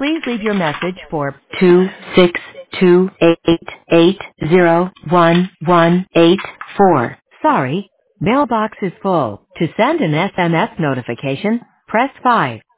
Please leave your message for 26288801184. Sorry, mailbox is full. To send an SMS notification, press 5.